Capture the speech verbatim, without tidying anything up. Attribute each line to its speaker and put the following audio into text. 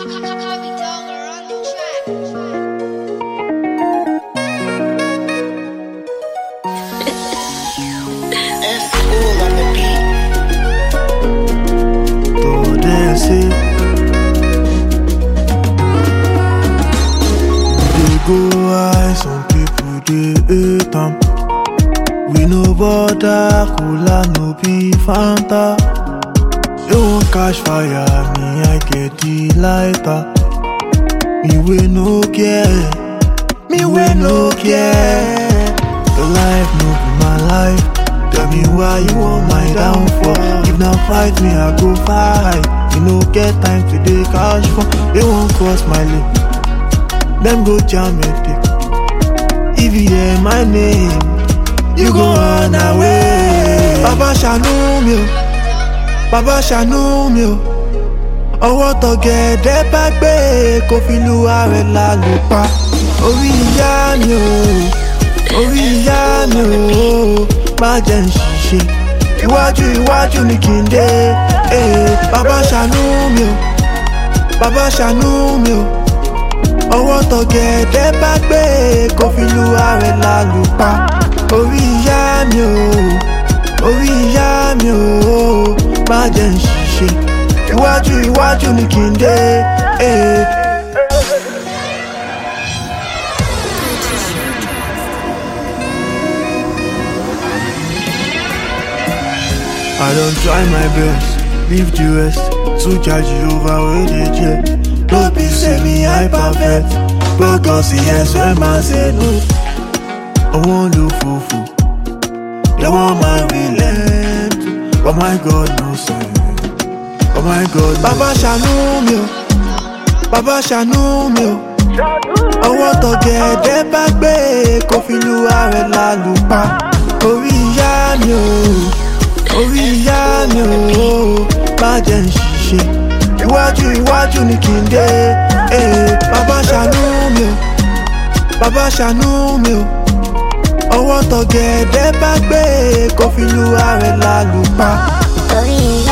Speaker 1: Go high, some people they hate am. We no bother, cola no be Fanta. You won't catch fire, me I get the lighter. Me we no care, me we no care. Your life no be my life. Tell me why you want my downfall. If not fight me, I go fight. You no get time to dey cash for. They won't cross my lane. Them go jam it dick. If you hear my name, you go run away. Baba ṣàánú mi o, Baba ṣàánú mi o. Ọwọ́ tọ̀gẹ̀dẹ̀ bá gbé kó fi lu ààrẹ lálùpá. Orí ìyá mi o, orí ìyá mi o. Má jẹ́ n ṣìṣe, iwájú iwájú ni kí n dé. Baba ṣàánú mi o, Baba ṣàánú mi o. Ọwọ́ tọ̀gẹ̀dẹ̀ bá gbé kó fi lu ààrẹ lálùpá. Orí ìyá mi o, orí ìyá mi o. Má jẹ́ n ṣìṣe, iwájú iwájú ni kí n dé. I don't try my best, leave the rest. To charge you over where they jet. Don't be say me I perfect, but God see yes when man say no. I want to fufu, they want my relent, but my God no say. Oh my God, Baba ṣàánú mi o, Baba ṣàánú mi o. Ọwọ́ tọ̀gẹ̀dẹ̀ bá gbé kó fi lu ààrẹ lálùpá. Orí ìyá mi o, orí ìyá mi o. Má jẹ́ n ṣìṣe, iwájú iwájú ni kí n dé. Baba ṣàánú mi o, Baba ṣàánú mi o. Ọwọ́ tọ̀gẹ̀dẹ̀ bá gbé kó fi lu ààrẹ lálùpá.
Speaker 2: Orí ìyá